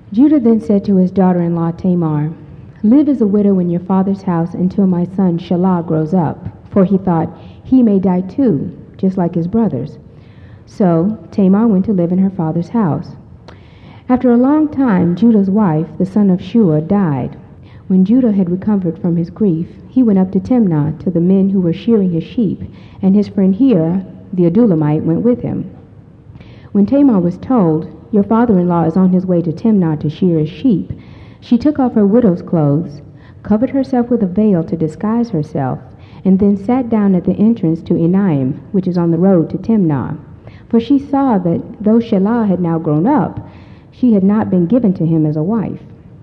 Judah then said to his daughter-in-law Tamar, "Live as a widow in your father's house until my son Shelah grows up," for he thought, "He may die too, just like his brothers." So Tamar went to live in her father's house. After a long time, Judah's wife, the son of Shua, died. When Judah had recovered from his grief, he went up to Timnah to the men who were shearing his sheep, and his friend Hira, the Adullamite, went with him. When Tamar was told, "Your father-in-law is on his way to Timnah to shear his sheep," she took off her widow's clothes, covered herself with a veil to disguise herself, and then sat down at the entrance to Enaim, which is on the road to Timnah. For she saw that though Shelah had now grown up, she had not been given to him as a wife.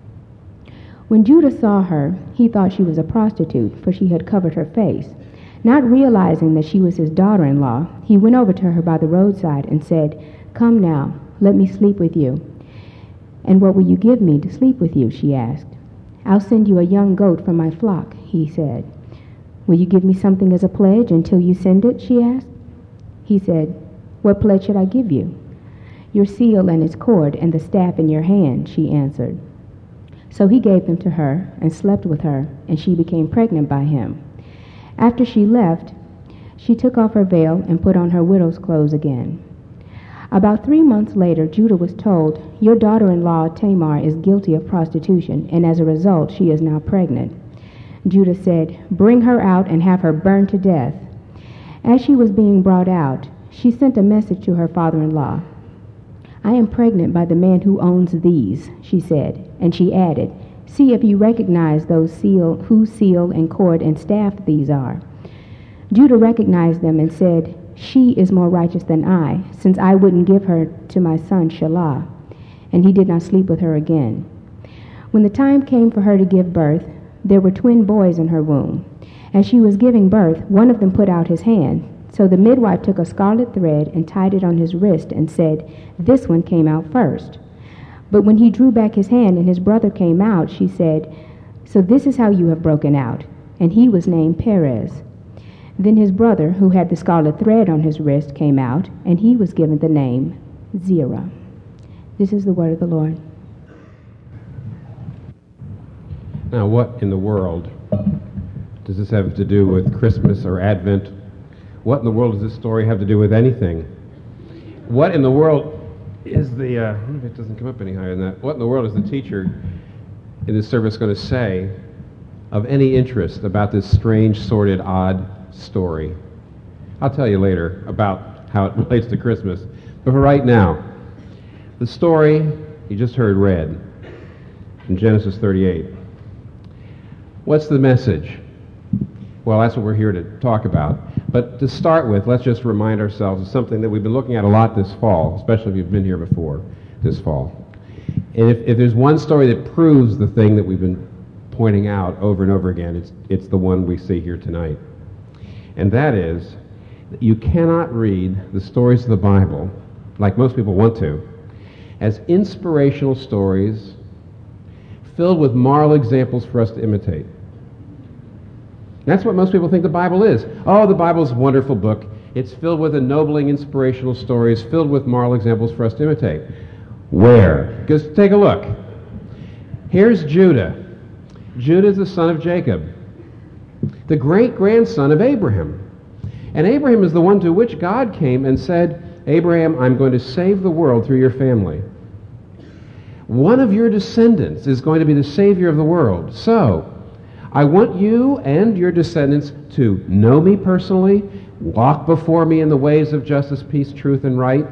When Judah saw her, he thought she was a prostitute, for she had covered her face. Not realizing that she was his daughter-in-law, he went over to her by the roadside and said, "Come now, let me sleep with you." "And what will you give me to sleep with you?" she asked. "I'll send you a young goat from my flock," he said. "Will you give me something as a pledge until you send it?" she asked. He said, "What pledge should I give you?" "Your seal and its cord and the staff in your hand," she answered. So he gave them to her and slept with her, and she became pregnant by him. After she left, she took off her veil and put on her widow's clothes again. About 3 months later, Judah was told, "Your daughter-in-law Tamar is guilty of prostitution, and as a result, she is now pregnant." Judah said, "Bring her out and have her burned to death." As she was being brought out, she sent a message to her father-in-law. "I am pregnant by the man who owns these," she said, and she added, "See if you recognize whose seal and cord and staff these are." Judah recognized them and said, "She is more righteous than I, since I wouldn't give her to my son Shelah." And he did not sleep with her again. When the time came for her to give birth, there were twin boys in her womb. As she was giving birth, one of them put out his hand. So the midwife took a scarlet thread and tied it on his wrist and said, "This one came out first." But when he drew back his hand and his brother came out, she said, "So this is how you have broken out." And he was named Perez. Then his brother, who had the scarlet thread on his wrist, came out, and he was given the name Zerah. This is the word of the Lord. Now, what in the world does this have to do with Christmas or Advent? What in the world does this story have to do with anything? What in the world is it doesn't come up any higher than that. What in the world is the teacher in this service going to say of any interest about this strange, sordid, odd story? I'll tell you later about how it relates to Christmas. But for right now, the story you just heard read in Genesis 38. What's the message? Well, that's what we're here to talk about. But to start with, let's just remind ourselves of something that we've been looking at a lot this fall, especially if you've been here before this fall. And if there's one story that proves the thing that we've been pointing out over and over again, it's the one we see here tonight. And that is that you cannot read the stories of the Bible, like most people want to, as inspirational stories filled with moral examples for us to imitate. That's what most people think the Bible is. Oh, the Bible's a wonderful book. It's filled with ennobling, inspirational stories, filled with moral examples for us to imitate. Where? Because take a look. Here's Judah. Judah is the son of Jacob, the great-grandson of Abraham. And Abraham is the one to which God came and said, "Abraham, I'm going to save the world through your family. One of your descendants is going to be the Savior of the world. So, I want you and your descendants to know me personally, walk before me in the ways of justice, peace, truth, and right,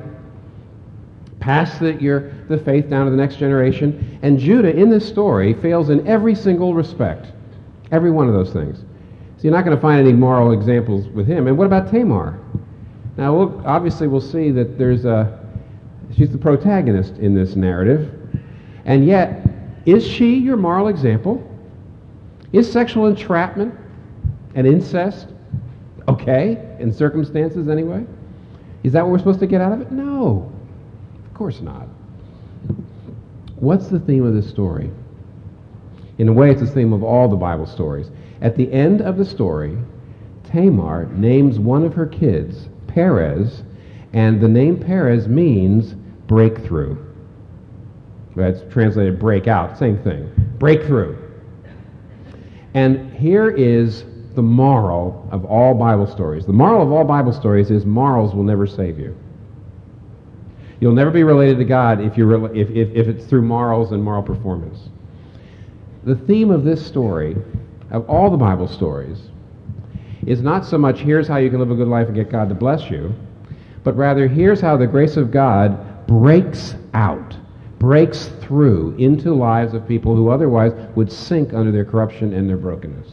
pass the faith down to the next generation." And Judah, in this story, fails in every single respect. Every one of those things. So you're not going to find any moral examples with him. And what about Tamar? Now, obviously we'll see that she's the protagonist in this narrative. And yet, is she your moral example? Is sexual entrapment and incest okay, in circumstances anyway? Is that what we're supposed to get out of it? No, of course not. What's the theme of this story? In a way, it's the theme of all the Bible stories. At the end of the story, Tamar names one of her kids Perez, and the name Perez means breakthrough. That's translated break out, same thing. Breakthrough. And here is the moral of all Bible stories. The moral of all Bible stories is morals will never save you. You'll never be related to God if it's through morals and moral performance. The theme of this story, of all the Bible stories, is not so much here's how you can live a good life and get God to bless you, but rather here's how the grace of God breaks out, breaks through into lives of people who otherwise would sink under their corruption and their brokenness.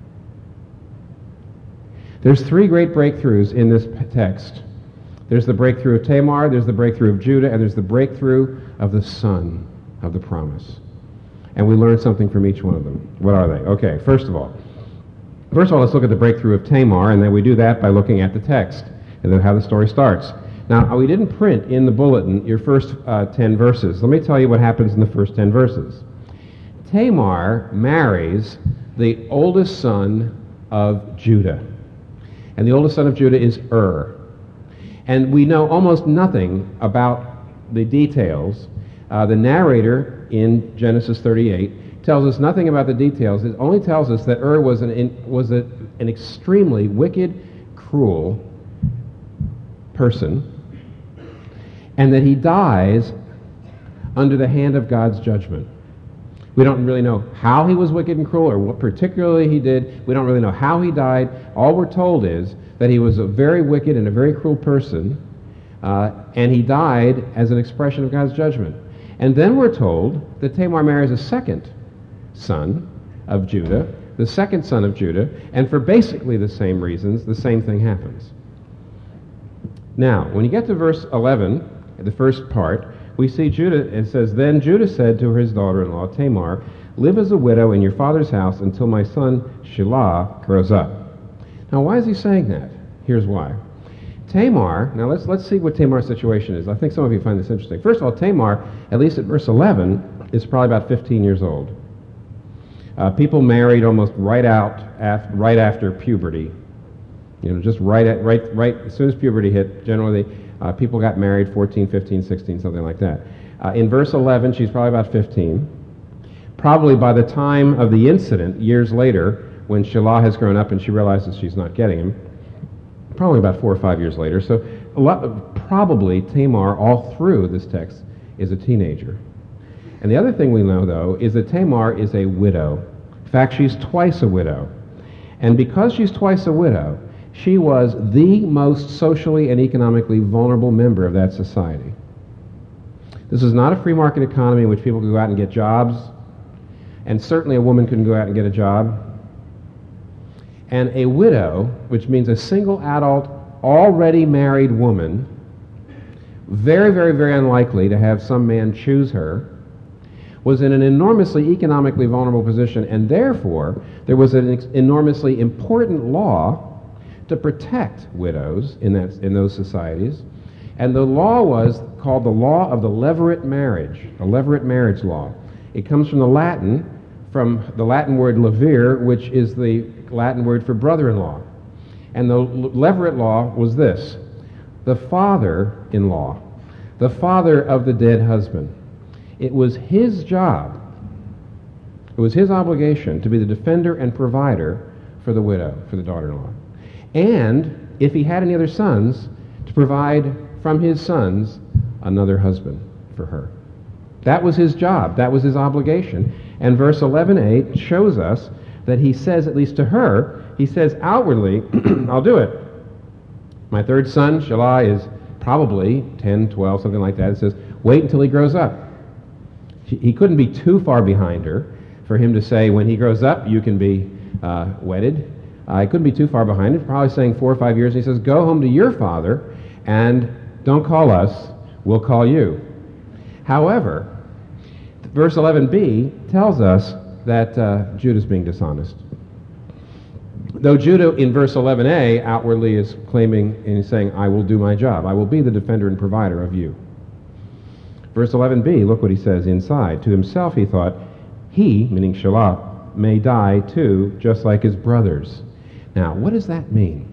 There's three great breakthroughs in this text. There's the breakthrough of Tamar, there's the breakthrough of Judah, and there's the breakthrough of the son of the promise. And we learn something from each one of them. What are they? Okay, first of all, let's look at the breakthrough of Tamar, and then we do that by looking at the text, and then how the story starts. Now, we didn't print in the bulletin your first 10 verses. Let me tell you what happens in the first 10 verses. Tamar marries the oldest son of Judah. And the oldest son of Judah is And we know almost nothing about the details. The narrator in Genesis 38 tells us nothing about the details. It only tells us that was an extremely wicked, cruel person, and that he dies under the hand of God's judgment. We don't really know how he was wicked and cruel or what particularly he did. We don't really know how he died. All we're told is that he was a very wicked and a very cruel person, and he died as an expression of God's judgment. And then we're told that Tamar marries a second son of Judah, the second son of Judah, and for basically the same reasons, the same thing happens. Now, when you get to verse 11, the first part, we see Judah, it says, Then Judah said to his daughter-in-law, Tamar, live as a widow in your father's house until my son Shelah grows up. Now, why is he saying that? Here's why. Tamar, now let's see what Tamar's situation is. I think some of you find this interesting. First of all, Tamar, at least at verse 11, is probably about 15 years old. People married almost right after puberty. Just right as soon as puberty hit, generally people got married 14, 15, 16, something like that. In verse 11, she's probably about 15. Probably by the time of the incident, years later, when Shelah has grown up and she realizes she's not getting him, probably about 4 or 5 years later. So probably Tamar, all through this text, is a teenager. And the other thing we know, though, is that Tamar is a widow. In fact, she's twice a widow. And because she's twice a widow, she was the most socially and economically vulnerable member of that society. This is not a free market economy in which people can go out and get jobs, and certainly a woman couldn't go out and get a job. And a widow, which means a single adult, already married woman, very, very, very unlikely to have some man choose her, was in an enormously economically vulnerable position, and therefore there was an enormously important law to protect widows in those societies. And the law was called the law of the levirate marriage, the levirate marriage law. It comes from the Latin word levir, which is the Latin word for brother-in-law. And the levirate law was this: the father-in-law, the father of the dead husband. It was his job, it was his obligation to be the defender and provider for the widow, for the daughter-in-law. And if he had any other sons, to provide from his sons another husband for her. That was his job. That was his obligation. And verse 11a shows us that he says, at least to her, he says outwardly, I'll do it. My third son, Shelah, is probably 10, 12, something like that. It says, wait until he grows up. He couldn't be too far behind her for him to say, when he grows up, you can be wedded. He couldn't be too far behind her, probably saying 4 or 5 years. He says, go home to your father and don't call us, we'll call you. However, verse 11b tells us that Judah's being dishonest. Though Judah in verse 11a outwardly is claiming and he's saying, I will do my job. I will be the defender and provider of you. Verse 11b, look what he says inside. To himself he thought, he, meaning Shelah, may die too, just like his brothers. Now, what does that mean?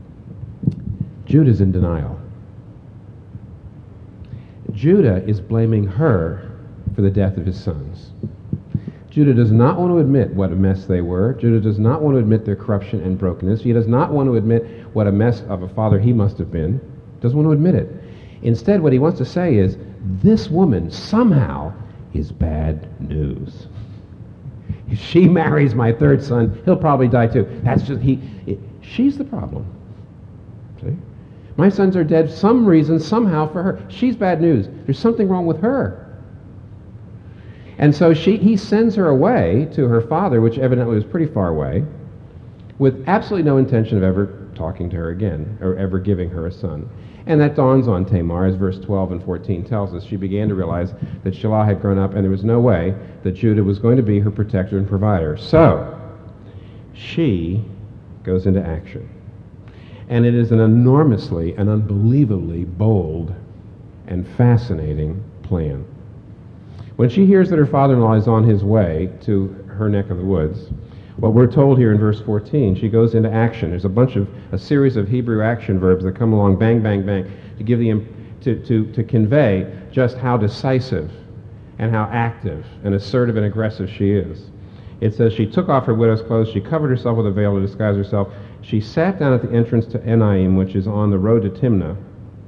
Judah's in denial. Judah is blaming her for the death of his sons. Judah does not want to admit what a mess they were. Judah does not want to admit their corruption and brokenness. He does not want to admit what a mess of a father he must have been. Doesn't want to admit it. Instead, what he wants to say is, this woman somehow is bad news. If she marries my third son, he'll probably die too. That's just, she's the problem. See? My sons are dead some reason, somehow for her. She's bad news. There's something wrong with her. And so he sends her away to her father, which evidently was pretty far away, with absolutely no intention of ever talking to her again, or ever giving her a son. And that dawns on Tamar, as verse 12 and 14 tells us. She began to realize that Shelah had grown up, and there was no way that Judah was going to be her protector and provider. So, she goes into action. And it is an enormously and unbelievably bold and fascinating plan. When she hears that her father-in-law is on his way to her neck of the woods, what we're told here in verse 14, she goes into action. There's a series of Hebrew action verbs that come along, bang, bang, bang, to give to convey just how decisive and how active and assertive and aggressive she is. It says she took off her widow's clothes, she covered herself with a veil to disguise herself, she sat down at the entrance to Enaim, which is on the road to Timnah.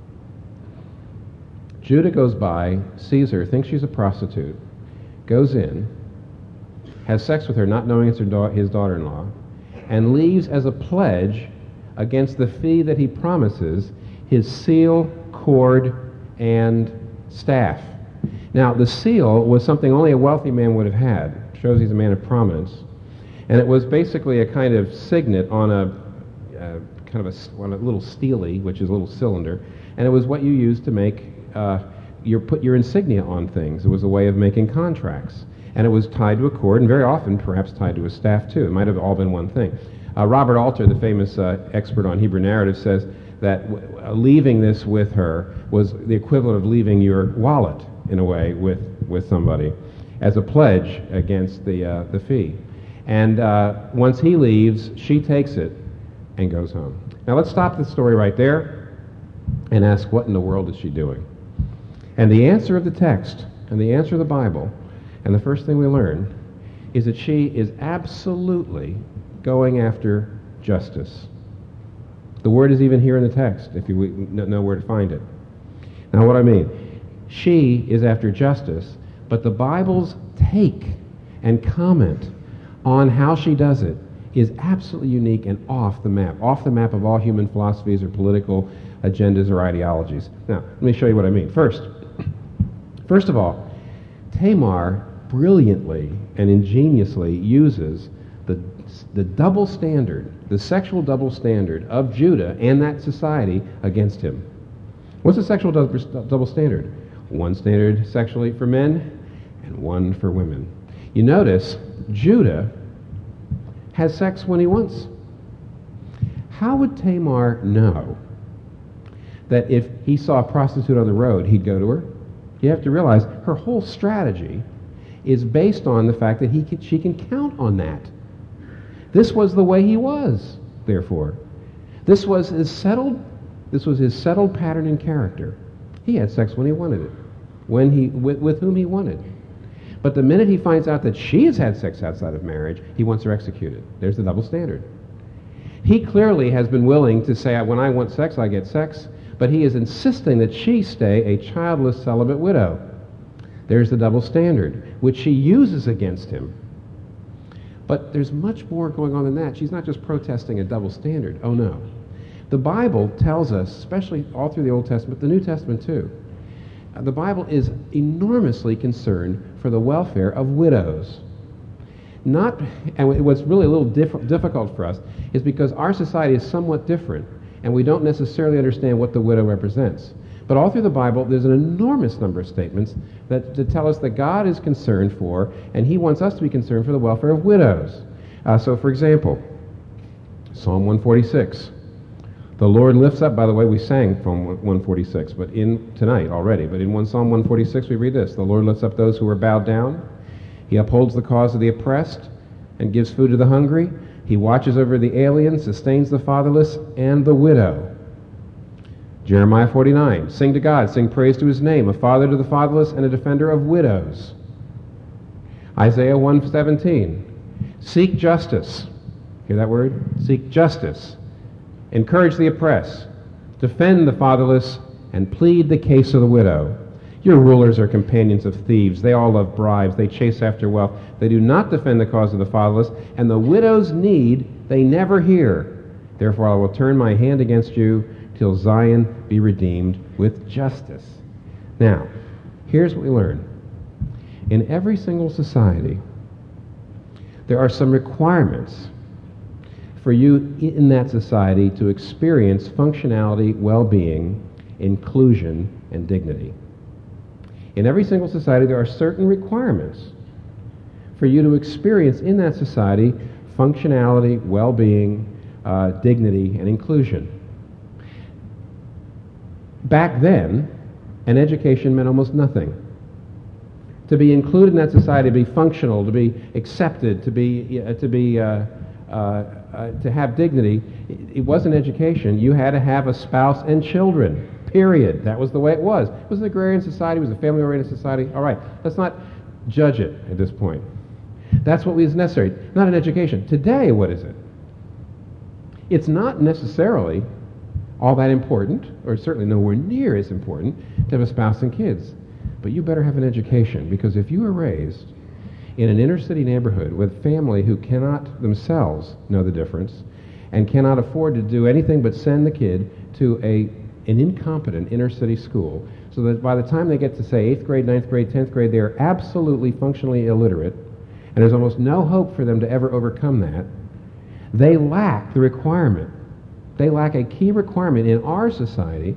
Judah goes by, sees her, thinks she's a prostitute, goes in, has sex with her, not knowing it's his daughter-in-law, and leaves as a pledge against the fee that he promises, his seal, cord, and staff. Now, the seal was something only a wealthy man would have had. It shows he's a man of prominence. And it was basically a kind of signet on a little stele, which is a little cylinder, and it was what you used to make put your insignia on things. It was a way of making contracts. And it was tied to a cord, and very often perhaps tied to a staff too. It might have all been one thing. Robert Alter, the famous expert on Hebrew narrative, says that leaving this with her was the equivalent of leaving your wallet, in a way, with somebody, as a pledge against the fee. And once he leaves, she takes it and goes home. Now let's stop the story right there and ask, what in the world is she doing? And the answer of the text and the answer of the Bible, and the first thing we learn, is that she is absolutely going after justice. The word is even here in the text, if you know where to find it. Now what I mean, she is after justice, but the Bible's take and comment on how she does it is absolutely unique and off the map of all human philosophies or political agendas or ideologies. Now, let me show you what I mean. First of all, Tamar brilliantly and ingeniously uses the double standard, the sexual double standard of Judah and that society against him. What's the sexual double standard? One standard sexually for men and one for women. You notice Judah has sex when he wants. How would Tamar know that if he saw a prostitute on the road, he'd go to her? You have to realize her whole strategy is based on the fact that she can count on that. This was the way he was, therefore. This was his settled pattern and character. He had sex when he wanted it, with whom he wanted. But the minute he finds out that she has had sex outside of marriage, he wants her executed. There's the double standard. He clearly has been willing to say, when I want sex, I get sex, but he is insisting that she stay a childless celibate widow. There's the double standard, which she uses against him. But there's much more going on than that. She's not just protesting a double standard. Oh, no. The Bible tells us, especially all through the Old Testament, the New Testament too, the Bible is enormously concerned for the welfare of widows. And what's really a little difficult for us is because our society is somewhat different, and we don't necessarily understand what the widow represents. But all through the Bible, there's an enormous number of statements that tell us that God is concerned for, and he wants us to be concerned for the welfare of widows. So, for example, Psalm 146. The Lord lifts up, by the way, we sang from 146, but tonight already, but in Psalm 146 we read this: the Lord lifts up those who are bowed down. He upholds the cause of the oppressed and gives food to the hungry. He watches over the alien, sustains the fatherless and the widow. Jeremiah 49, sing to God, sing praise to his name, a father to the fatherless and a defender of widows. Isaiah 1:17, seek justice. Hear that word? Seek justice. Encourage the oppressed. Defend the fatherless and plead the case of the widow. Your rulers are companions of thieves. They all love bribes. They chase after wealth. They do not defend the cause of the fatherless, and the widow's need they never hear. Therefore I will turn my hand against you till Zion be redeemed with justice. Now, here's what we learn. In every single society, there are some requirements for you in that society to experience functionality, well-being, inclusion, and dignity. In every single society, there are certain requirements for you to experience in that society functionality, well-being, dignity, and inclusion. Back then, an education meant almost nothing. To be included in that society, to be functional, to be accepted, to have dignity, it wasn't education. You had to have a spouse and children, period. That was the way it was. It was an agrarian society. It was a family-oriented society. All right, let's not judge it at this point. That's what was necessary, not an education. Today, what is it? It's not necessarily all that important, or certainly nowhere near as important, to have a spouse and kids. But you better have an education, because if you are raised in an inner-city neighborhood with family who cannot themselves know the difference and cannot afford to do anything but send the kid to an incompetent inner-city school, so that by the time they get to, say, 8th grade, 9th grade, 10th grade, they are absolutely functionally illiterate, and there's almost no hope for them to ever overcome that, they lack the requirement. They lack a key requirement in our society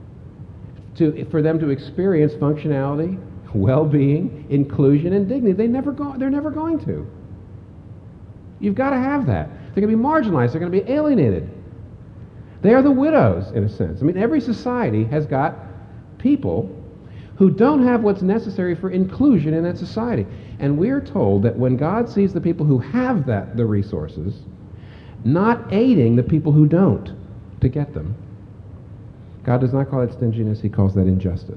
for them to experience functionality, well-being, inclusion, and dignity. They're never going to. You've got to have that. They're going to be marginalized. They're going to be alienated. They are the widows, in a sense. I mean, every society has got people who don't have what's necessary for inclusion in that society. And we're told that when God sees the people who have the resources, not aiding the people who don't to get them, God does not call it stinginess, he calls that injustice.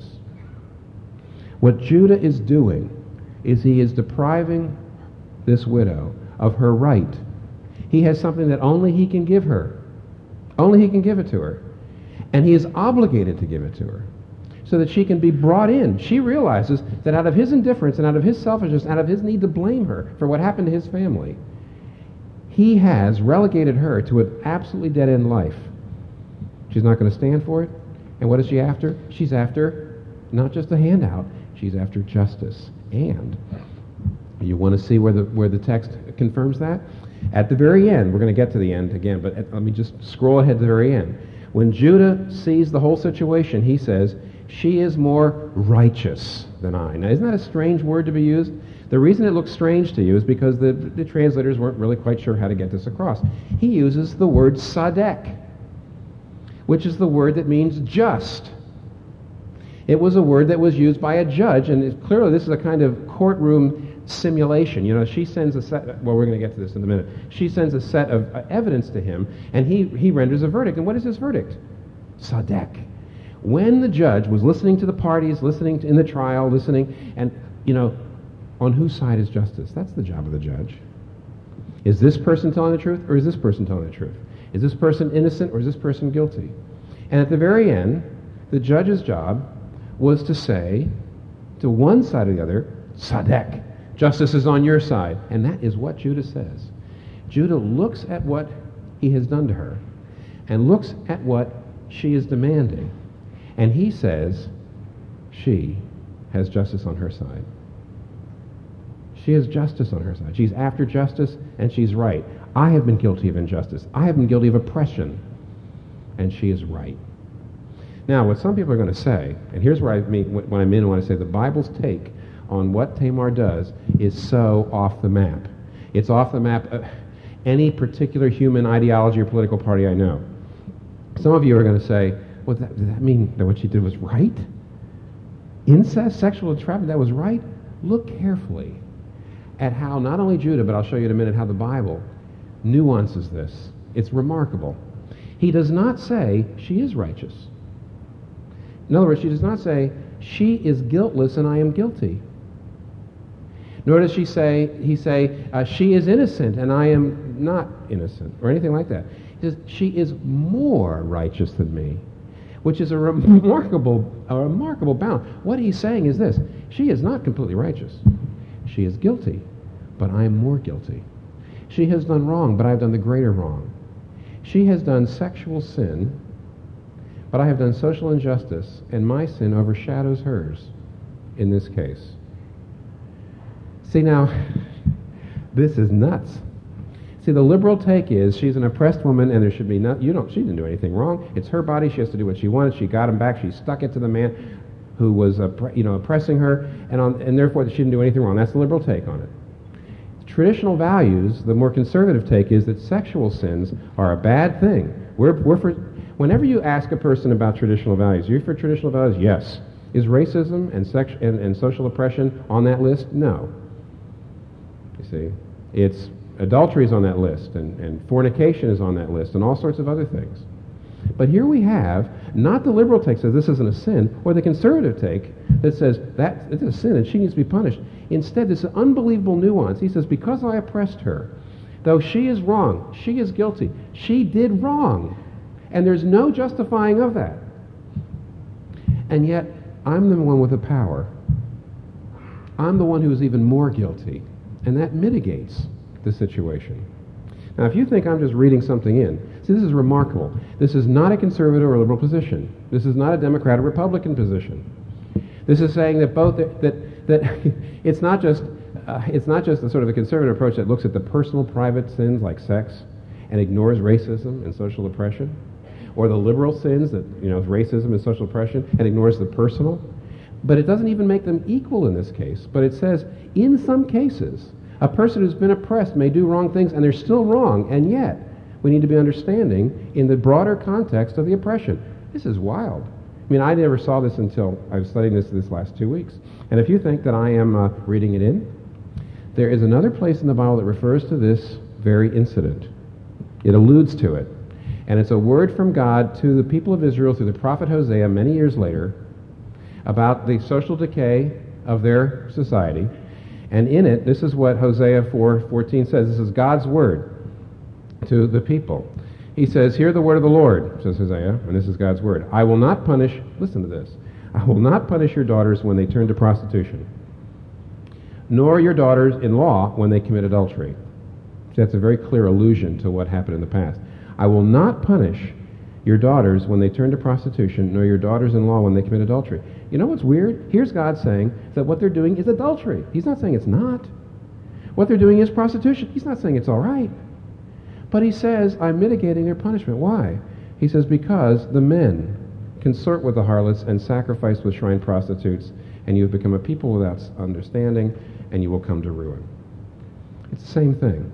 What Judah is doing is he is depriving this widow of her right. He has something that only he can give her. Only he can give it to her. And he is obligated to give it to her so that she can be brought in. She realizes that out of his indifference and out of his selfishness, out of his need to blame her for what happened to his family, he has relegated her to an absolutely dead-end life. She's not going to stand for it. And what is she after? She's after not just a handout, she's after justice. And you want to see where the text confirms that? At the very end, we're going to get to the end again, but let me just scroll ahead to the very end. When Judah sees the whole situation, he says, she is more righteous than I. Now, isn't that a strange word to be used? The reason it looks strange to you is because the translators weren't really quite sure how to get this across. He uses the word sadek, which is the word that means just. It was a word that was used by a judge, and clearly this is a kind of courtroom simulation. You know, she sends a set, well, we're going to get to this in a minute. She sends a set of evidence to him, and he renders a verdict. And what is his verdict? Sadek. When the judge was listening to the parties, listening in the trial, listening, and, you know, on whose side is justice? That's the job of the judge. Is this person telling the truth, or is this person telling the truth? Is this person innocent, or is this person guilty? And at the very end, the judge's job was to say to one side or the other, Sadek, justice is on your side. And that is what Judah says. Judah looks at what he has done to her and looks at what she is demanding. And he says, she has justice on her side. She has justice on her side. She's after justice, and she's right. I have been guilty of injustice. I have been guilty of oppression, and she is right. Now, what some people are going to say, and here's where I mean when I say the Bible's take on what Tamar does is so off the map. It's off the map of any particular human ideology or political party I know. Some of you are going to say, well, does that mean that what she did was right? Incest, sexual entrapment, that was right? Look carefully at how not only Judah, but I'll show you in a minute how the Bible nuances this. It's remarkable. He does not say she is righteous. In other words, she does not say, she is guiltless and I am guilty. Nor does he say, she is innocent and I am not innocent, or anything like that. He says, she is more righteous than me, which is a remarkable balance. What he's saying is this: she is not completely righteous. She is guilty, but I am more guilty. She has done wrong, but I have done the greater wrong. She has done sexual sin, but I have done social injustice, and my sin overshadows hers in this case. See, now, this is nuts. See, the liberal take is she's an oppressed woman, and there should be she didn't do anything wrong. It's her body. She has to do what she wanted. She got him back. She stuck it to the man who was oppressing her, and therefore she didn't do anything wrong. That's the liberal take on it. Traditional values, the more conservative take, is that sexual sins are a bad thing. Whenever you ask a person about traditional values, are you for traditional values? Yes. Is racism and social oppression on that list? No. You see, it's adultery is on that list, and fornication is on that list, and all sorts of other things. But here we have not the liberal take says this isn't a sin, or the conservative take that says that it's a sin and she needs to be punished. Instead, this unbelievable nuance. He says, because I oppressed her, though she is wrong, she is guilty. She did wrong, and there's no justifying of that. And yet, I'm the one with the power. I'm the one who is even more guilty, and that mitigates the situation. Now, if you think I'm just reading something in, see, this is remarkable. This is not a conservative or liberal position. This is not a Democrat or Republican position. This is saying that that it's not just the sort of a conservative approach that looks at the personal, private sins like sex and ignores racism and social oppression, or the liberal sins that racism and social oppression and ignores the personal. But it doesn't even make them equal in this case. But it says, in some cases, a person who's been oppressed may do wrong things, and they're still wrong, and yet we need to be understanding in the broader context of the oppression. This is wild. I mean, I never saw this until I was studying this last 2 weeks. And if you think that I am reading it in, there is another place in the Bible that refers to this very incident. It alludes to it. And it's a word from God to the people of Israel through the prophet Hosea many years later about the social decay of their society. And in it, this is what Hosea 4:14 says. This is God's word to the people. He says, hear the word of the Lord, says Hosea, and this is God's word. I will not punish, listen to this, I will not punish your daughters when they turn to prostitution, nor your daughters-in-law when they commit adultery. See, that's a very clear allusion to what happened in the past. I will not punish your daughters when they turn to prostitution, nor your daughters-in-law when they commit adultery. You know what's weird? Here's God saying that what they're doing is adultery. He's not saying it's not. What they're doing is prostitution. He's not saying it's all right. But he says, I'm mitigating their punishment. Why? He says, because the men consort with the harlots and sacrifice with shrine prostitutes, and you have become a people without understanding, and you will come to ruin. It's the same thing.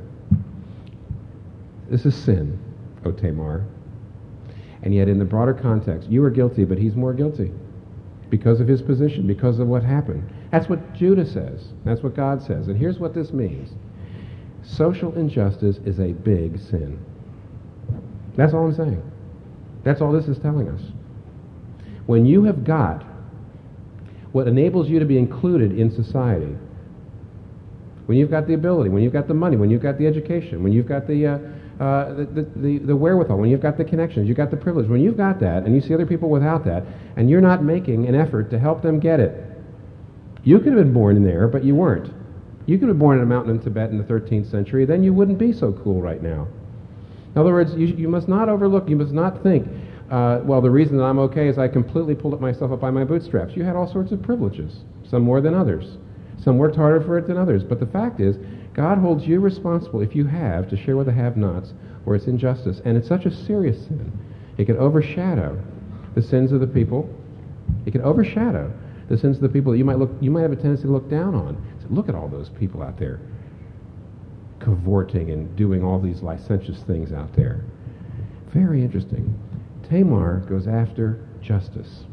This is sin, O Tamar. And yet in the broader context, you are guilty, but he's more guilty because of his position, because of what happened. That's what Judah says. That's what God says. And here's what this means. Social injustice is a big sin. That's all I'm saying. That's all this is telling us. When you have got what enables you to be included in society, when you've got the ability, when you've got the money, when you've got the education, when you've got the wherewithal, when you've got the connections, you've got the privilege, when you've got that and you see other people without that, and you're not making an effort to help them get it. You could have been born in there, but you weren't. You could have been born in a mountain in Tibet in the 13th century, then you wouldn't be so cool right now. In other words, you must not overlook, you must not think, well, the reason that I'm okay is I completely pulled myself up by my bootstraps. You had all sorts of privileges, some more than others. Some worked harder for it than others. But the fact is, God holds you responsible, if you have, to share with the have-nots where it's injustice. And it's such a serious sin. It can overshadow the sins of the people. It can overshadow the sins of the people that you might have a tendency to look down on. So look at all those people out there cavorting and doing all these licentious things out there. Very interesting. Tamar goes after justice.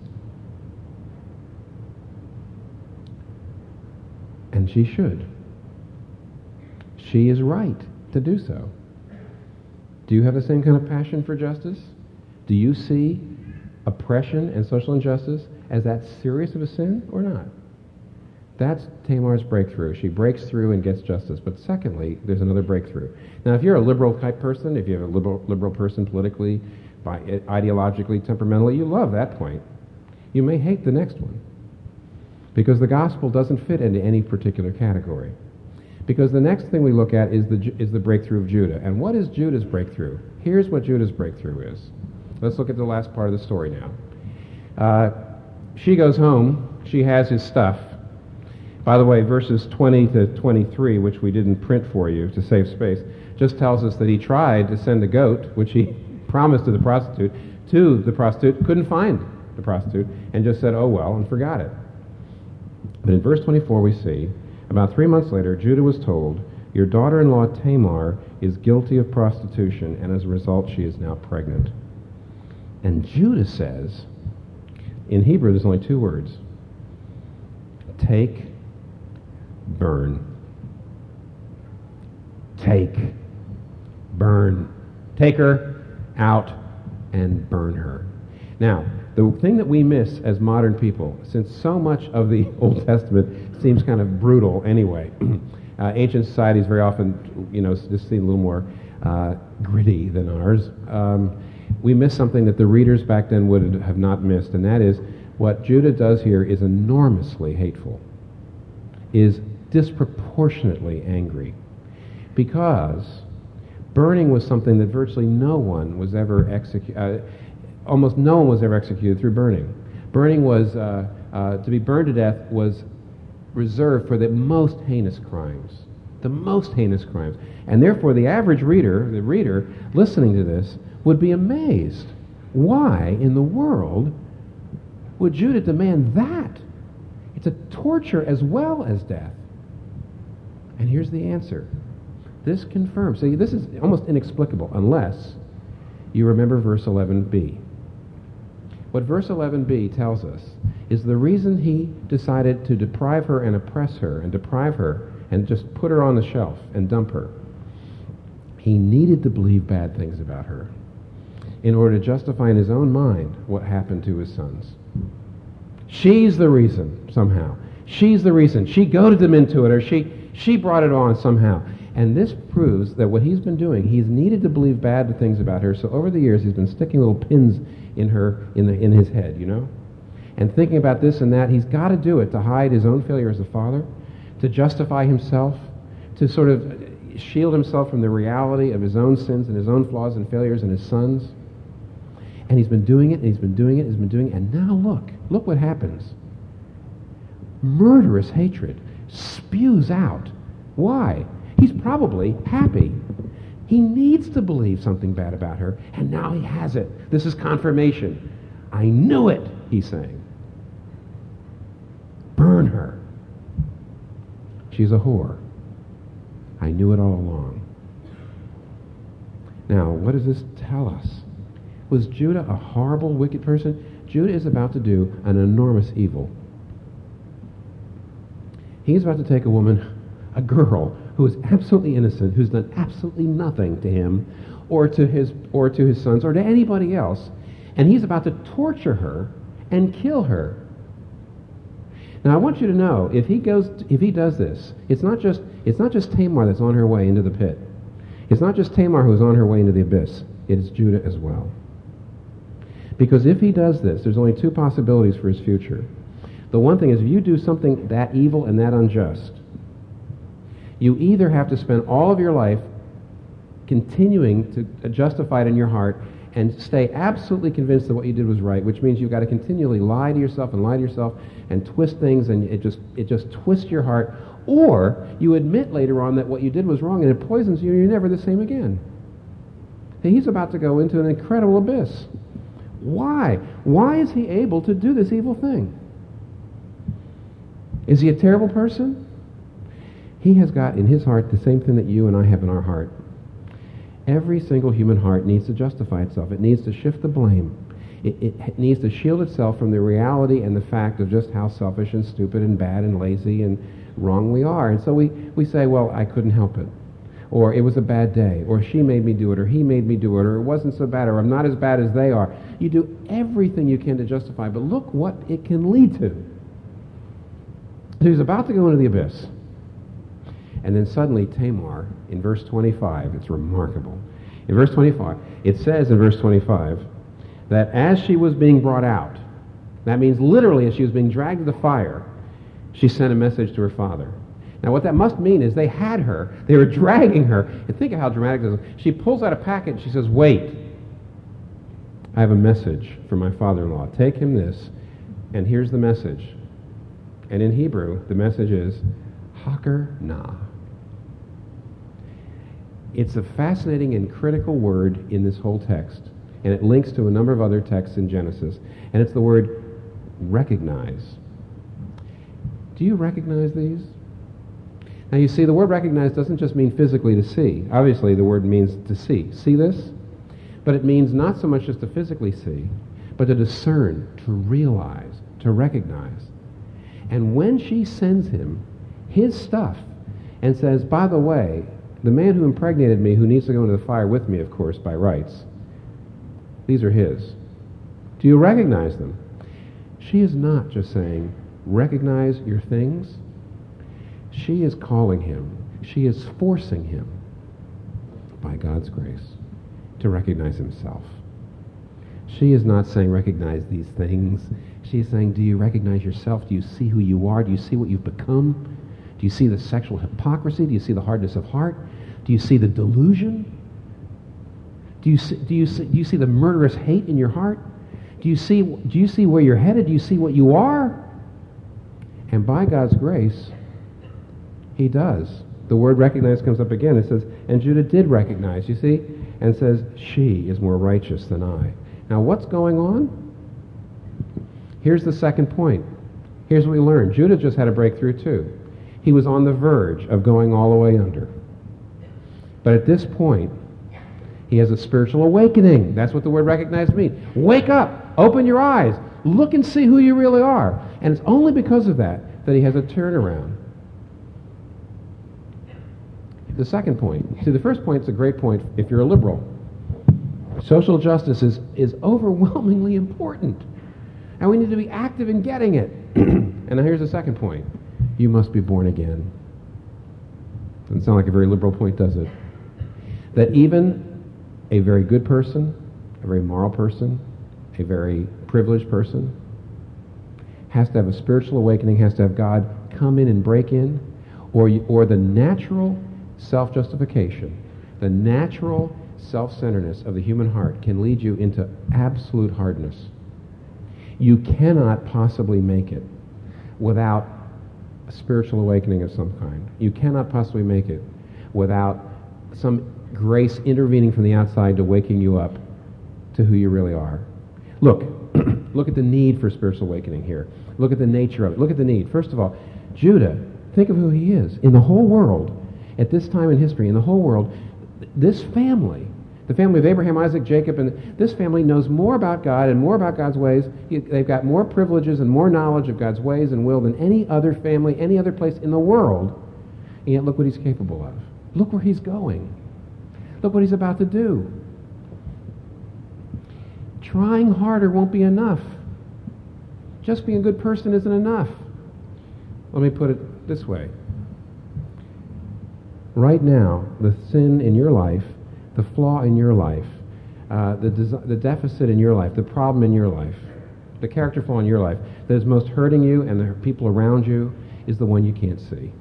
And she should. She is right to do so. Do you have the same kind of passion for justice? Do you see oppression and social injustice as that serious of a sin or not? That's Tamar's breakthrough. She breaks through and gets justice. But secondly, there's another breakthrough. Now, if you're a liberal type person, if you're a liberal person politically, ideologically, temperamentally, you love that point. You may hate the next one because the gospel doesn't fit into any particular category. Because the next thing we look at is the breakthrough of Judah. And what is Judah's breakthrough? Here's what Judah's breakthrough is. Let's look at the last part of the story now. She goes home. She has his stuff. By the way, verses 20 to 23, which we didn't print for you to save space, just tells us that he tried to send a goat, which he promised to the prostitute, couldn't find the prostitute, and just said, oh well, and forgot it. But in verse 24 we see, about 3 months later, Judah was told, your daughter-in-law Tamar is guilty of prostitution, and as a result she is now pregnant. And Judah says, in Hebrew there's only 2 words, take, burn. Take, burn. Take her out and burn her. Now, the thing that we miss as modern people, since so much of the Old Testament seems kind of brutal anyway, ancient societies very often, just seem a little more gritty than ours. We miss something that the readers back then would have not missed, and that is what Judah does here is enormously hateful, is disproportionately angry, because burning was something that virtually no one was ever executed. Almost no one was ever executed through burning. Burning was, to be burned to death was reserved for the most heinous crimes. The most heinous crimes. And therefore the average reader, the reader listening to this, would be amazed. Why in the world would Judah demand that? It's a torture as well as death. And here's the answer. This confirms. See, this is almost inexplicable unless you remember verse 11b. What verse 11b tells us is the reason he decided to deprive her and oppress her and deprive her and just put her on the shelf and dump her. He needed to believe bad things about her in order to justify in his own mind what happened to his sons. She's the reason, somehow. She's the reason. She goaded them into it, or she brought it on somehow. And this proves that what he's been doing, he's needed to believe bad things about her, so over the years he's been sticking little pins in her, in his head, and thinking about this and that. He's got to do it to hide his own failure as a father, to justify himself, to sort of shield himself from the reality of his own sins and his own flaws and failures and his sons. And he's been doing it, and he's been doing it, and now look what happens. Murderous hatred spews out. Why? He's probably happy. He needs to believe something bad about her, and now he has it. This is confirmation. I knew it, he's saying. Burn her. She's a whore. I knew it all along. Now, what does this tell us? Was Judah a horrible, wicked person? Judah is about to do an enormous evil. He's about to take a woman, a girl, who is absolutely innocent, who's done absolutely nothing to him or to his sons or to anybody else, and he's about to torture her and kill her. Now I want you to know, if he does this, it's not just Tamar that's on her way into the pit. It's not just Tamar who's on her way into the abyss. It is Judah as well. Because if he does this, there's only 2 possibilities for his future. The one thing is, if you do something that evil and that unjust, you either have to spend all of your life continuing to justify it in your heart and stay absolutely convinced that what you did was right, which means you've got to continually lie to yourself and twist things, and it just twists your heart, or you admit later on that what you did was wrong and it poisons you and you're never the same again. He's about to go into an incredible abyss. Why? Why is he able to do this evil thing? Is he a terrible person? He has got in his heart the same thing that you and I have in our heart. Every single human heart needs to justify itself. It needs to shift the blame. It needs to shield itself from the reality and the fact of just how selfish and stupid and bad and lazy and wrong we are. And so we say, well, I couldn't help it. or it was a bad day, or she made me do it, or he made me do it, or it wasn't so bad, or I'm not as bad as they are. You do everything you can to justify, but look what it can lead to. So he's about to go into the abyss. And then suddenly Tamar, in verse 25, it's remarkable. In verse 25, it says in verse 25 that as she was being brought out, that means literally as she was being dragged to the fire, she sent a message to her father. Now what that must mean is they had her, they were dragging her, and think of how dramatic this is. She pulls out a packet and she says, wait, I have a message for my father-in-law. Take him this, and here's the message. And in Hebrew, the message is, Haker na. It's a fascinating and critical word in this whole text, and it links to a number of other texts in Genesis, and it's the word recognize. Do you recognize these? Now you see, the word recognize doesn't just mean physically to see. Obviously, the word means to see. See this? But it means not so much just to physically see, but to discern, to realize, to recognize. And when she sends him his stuff and says, by the way, the man who impregnated me, who needs to go into the fire with me, of course, by rights, these are his. Do you recognize them? She is not just saying, recognize your things. She is calling him. She is forcing him, by God's grace, to recognize himself. She is not saying, recognize these things. She is saying, do you recognize yourself? Do you see who you are? Do you see what you've become? Do you see the sexual hypocrisy? Do you see the hardness of heart? Do you see the delusion? Do you see the murderous hate in your heart? Do you see where you're headed? Do you see what you are? And by God's grace, he does. The word recognize comes up again. It says, and Judah did recognize, you see, and says, she is more righteous than I. Now what's going on? Here's the second point. Here's what we learned. Judah just had a breakthrough too. He was on the verge of going all the way under. But at this point, he has a spiritual awakening. That's what the word recognize means. Wake up. Open your eyes. Look and see who you really are. And it's only because of that he has a turnaround. The second point. See, the first point is a great point if you're a liberal. Social justice is overwhelmingly important. And we need to be active in getting it. And now here's the second point. You must be born again. Doesn't sound like a very liberal point, does it? That even a very good person, a very moral person, a very privileged person, has to have a spiritual awakening, has to have God come in and break in, or the natural self-justification, the natural self-centeredness of the human heart can lead you into absolute hardness. You cannot possibly make it without a spiritual awakening of some kind. You cannot possibly make it without some grace intervening from the outside to waking you up to who you really are. Look at the need for spiritual awakening here. Look at the nature of it. Look at the need. First of all, Judah, think of who he is. In the whole world, at this time in history, in the whole world, this family, the family of Abraham, Isaac, Jacob, and this family knows more about God and more about God's ways. They've got more privileges and more knowledge of God's ways and will than any other family, any other place in the world. And yet look what he's capable of. Look where he's going. Look what he's about to do. Trying harder won't be enough. Just being a good person isn't enough. Let me put it this way. Right now, the sin in your life, the flaw in your life, the deficit in your life, the problem in your life, the character flaw in your life that is most hurting you and the people around you is the one you can't see.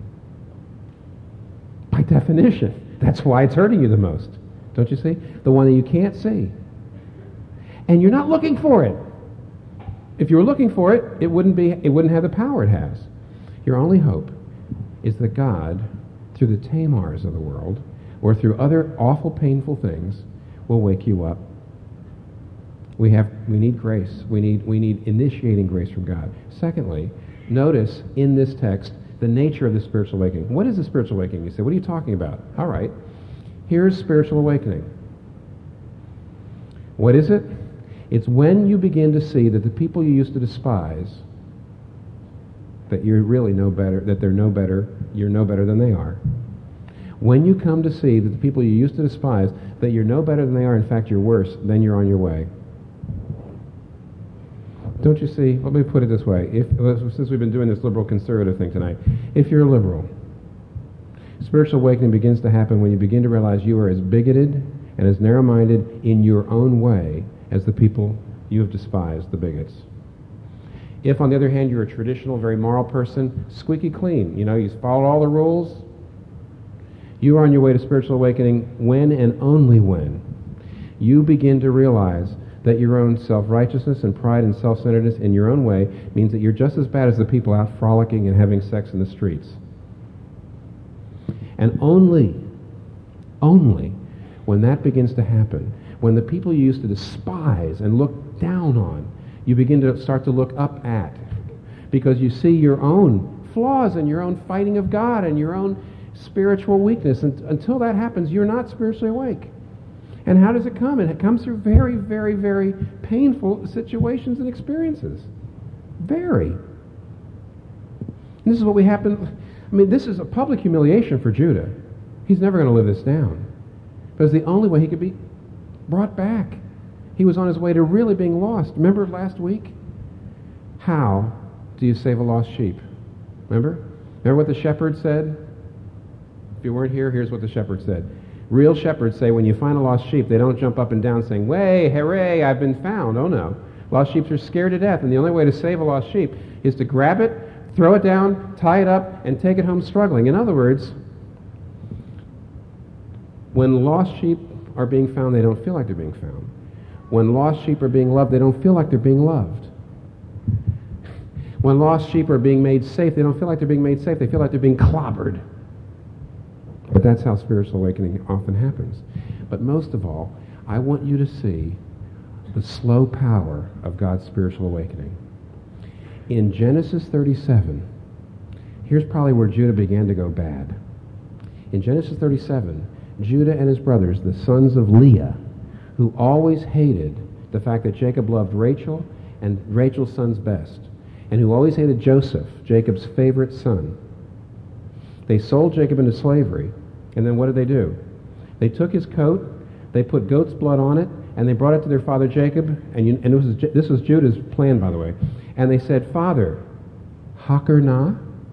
By definition. That's why it's hurting you the most. Don't you see? The one that you can't see. And you're not looking for it. If you were looking for it, it wouldn't have the power it has. Your only hope is that God, through the Tamars of the world, or through other awful, painful things, will wake you up. We need grace. We need initiating grace from God. Secondly, notice in this text the nature of the spiritual awakening. What is a spiritual awakening? You say, what are you talking about? All right. Here's spiritual awakening. What is it? It's when you begin to see that the people you used to despise, that you're really no better, that they're no better, you're no better than they are. When you come to see that the people you used to despise, that you're no better than they are, in fact you're worse, then you're on your way. Don't you see? Let me put it this way. Since we've been doing this liberal conservative thing tonight, if you're a liberal, spiritual awakening begins to happen when you begin to realize you are as bigoted and as narrow-minded in your own way as the people you have despised, the bigots. If, on the other hand, you're a traditional, very moral person, squeaky clean, you follow all the rules, you are on your way to spiritual awakening when and only when you begin to realize that your own self-righteousness and pride and self-centeredness in your own way means that you're just as bad as the people out frolicking and having sex in the streets. And only when that begins to happen, when the people you used to despise and look down on, you begin to start to look up at, because you see your own flaws and your own fighting of God and your own spiritual weakness. And until that happens, you're not spiritually awake. And how does it come? It comes through very, very, very painful situations and experiences. Very. And this is what we happen. This is a public humiliation for Judah. He's never going to live this down. But it's the only way he could be brought back. He was on his way to really being lost. Remember last week? How do you save a lost sheep? Remember what the shepherd said? If you weren't here, here's what the shepherd said. Real shepherds say when you find a lost sheep, they don't jump up and down saying, "Way, hooray, I've been found." Oh no. Lost sheep are scared to death, and the only way to save a lost sheep is to grab it, throw it down, tie it up, and take it home struggling. In other words, when lost sheep are being found, they don't feel like they're being found. When lost sheep are being loved, they don't feel like they're being loved. When lost sheep are being made safe, they don't feel like they're being made safe. They feel like they're being clobbered. But that's how spiritual awakening often happens. But most of all, I want you to see the slow power of God's spiritual awakening. In Genesis 37, here's probably where Judah began to go bad. In Genesis 37, Judah and his brothers, the sons of Leah, who always hated the fact that Jacob loved Rachel and Rachel's sons best, and who always hated Joseph, Jacob's favorite son, they sold Jacob into slavery, and then what did they do? They took his coat, they put goat's blood on it, and they brought it to their father Jacob, and this was Judah's plan, by the way, and they said, "Father, Hakar na?"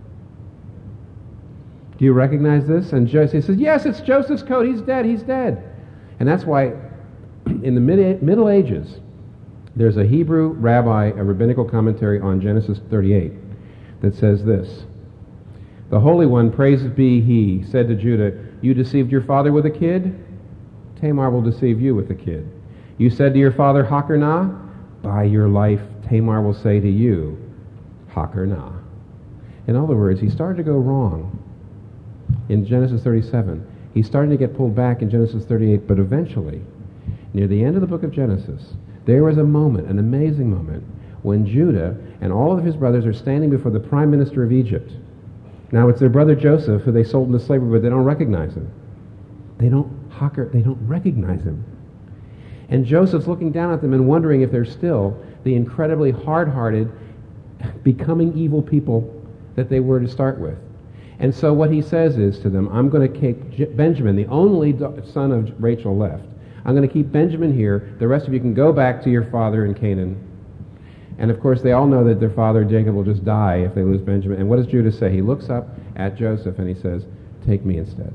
Do you recognize this? And Joseph says, "Yes, it's Joseph's coat. He's dead. And that's why in the Middle Ages, there's a Hebrew rabbi, a rabbinical commentary on Genesis 38 that says this: "The Holy One, praised be He, said to Judah, 'You deceived your father with a kid? Tamar will deceive you with a kid. You said to your father, Hakar na? By your life, Tamar will say to you, Hakar na.'" In other words, he started to go wrong in Genesis 37. He's starting to get pulled back in Genesis 38, but eventually, near the end of the book of Genesis, there was a moment, an amazing moment, when Judah and all of his brothers are standing before the prime minister of Egypt. Now, it's their brother Joseph, who they sold into slavery, but they don't recognize him. They don't recognize him. And Joseph's looking down at them and wondering if they're still the incredibly hard-hearted, becoming evil people that they were to start with. And so what he says is to them, "I'm going to keep Benjamin, the only son of Rachel left. I'm going to keep Benjamin here. The rest of you can go back to your father in Canaan." And of course, they all know that their father, Jacob, will just die if they lose Benjamin. And what does Judah say? He looks up at Joseph and he says, "Take me instead.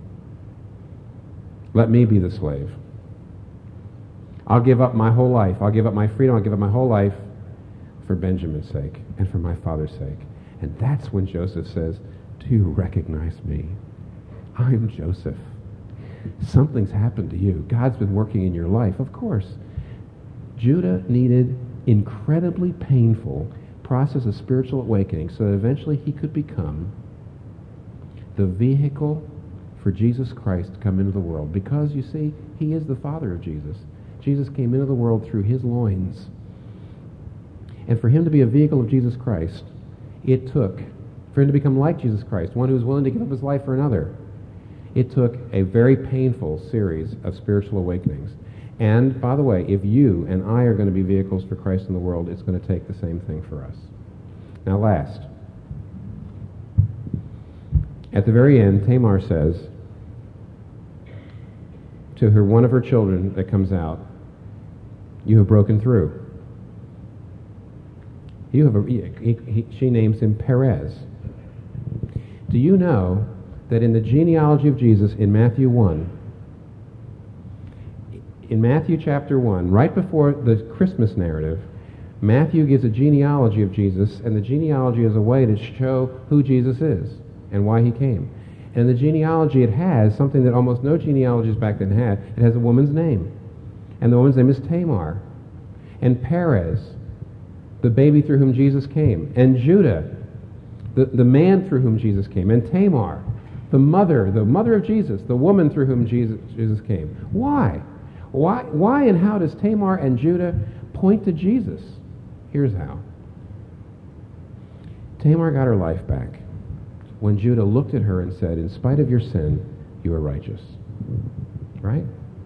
Let me be the slave. I'll give up my whole life. I'll give up my freedom. I'll give up my whole life for Benjamin's sake and for my father's sake." And that's when Joseph says, "Do you recognize me? I'm Joseph. Something's happened to you. God's been working in your life." Of course, Judah needed incredibly painful process of spiritual awakening so that eventually he could become the vehicle for Jesus Christ to come into the world. Because, you see, he is the father of Jesus. Jesus came into the world through his loins. And for him to be a vehicle of Jesus Christ, it took, for him to become like Jesus Christ, one who was willing to give up his life for another, it took a very painful series of spiritual awakenings. And, by the way, if you and I are going to be vehicles for Christ in the world, it's going to take the same thing for us. Now, last, at the very end, Tamar says, to her, one of her children that comes out, you have broken through. You have she names him Perez. Do you know that in the genealogy of Jesus in Matthew 1, in Matthew chapter 1, right before the Christmas narrative, Matthew gives a genealogy of Jesus, and the genealogy is a way to show who Jesus is and why he came. And in the genealogy it has something that almost no genealogies back then had. It has a woman's name. And the woman's name is Tamar. And Perez, the baby through whom Jesus came. And Judah, the man through whom Jesus came. And Tamar, the mother of Jesus, the woman through whom Jesus came. Why? Why and how does Tamar and Judah point to Jesus? Here's how. Tamar got her life back when Judah looked at her and said, in spite of your sin, you are righteous. Right?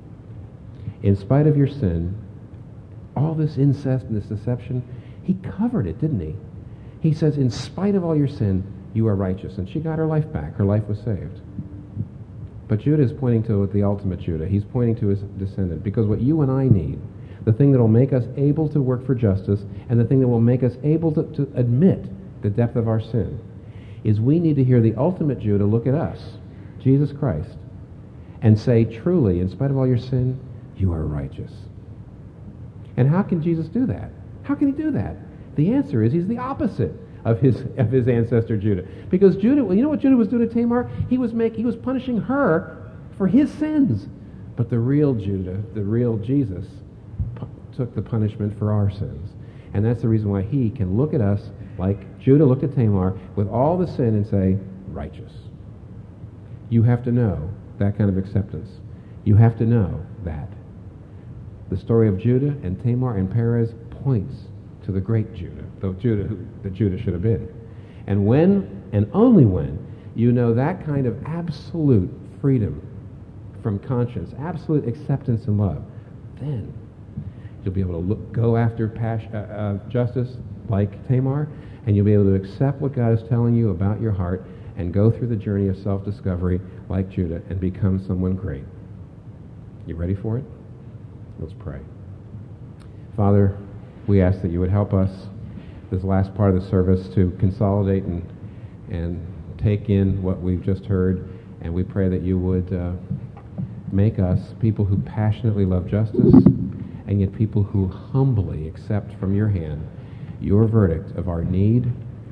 In spite of your sin, all this incest and this deception, he covered it, didn't he? He says, in spite of all your sin, you are righteous. And she got her life back. Her life was saved. But Judah is pointing to the ultimate Judah. He's pointing to his descendant. Because what you and I need, the thing that will make us able to work for justice, and the thing that will make us able to admit the depth of our sin, is we need to hear the ultimate Judah look at us, Jesus Christ, and say, truly, in spite of all your sin, you are righteous. And how can Jesus do that? How can he do that? The answer is he's the opposite of his ancestor Judah. Because Judah, well, you know what Judah was doing to Tamar? He was punishing her for his sins. But the real Judah, the real Jesus, took the punishment for our sins. And that's the reason why he can look at us like Judah looked at Tamar with all the sin and say, righteous. You have to know that kind of acceptance. You have to know that. The story of Judah and Tamar and Perez points to the great Judah, the Judah should have been. And when, and only when, you know that kind of absolute freedom from conscience, absolute acceptance and love, then you'll be able to go after justice like Tamar, and you'll be able to accept what God is telling you about your heart and go through the journey of self-discovery like Judah and become someone great. You ready for it? Let's pray. Father, we ask that you would help us this last part of the service to consolidate and take in what we've just heard, and we pray that you would make us people who passionately love justice, and yet people who humbly accept from your hand your verdict of our need,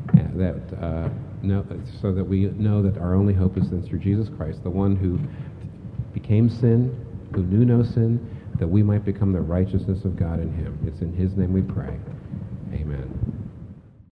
so that we know that our only hope is then through Jesus Christ, the one who became sin, who knew no sin, that we might become the righteousness of God in him. It's in his name we pray. Amen.